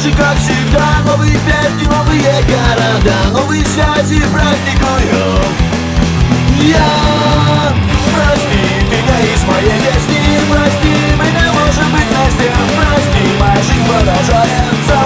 же, как всегда, новые песни, новые города, новые связи практикуем. Я, прости, ты не из моей песни, прости, мы не можем быть вместе, прости, моя жизнь продолжается.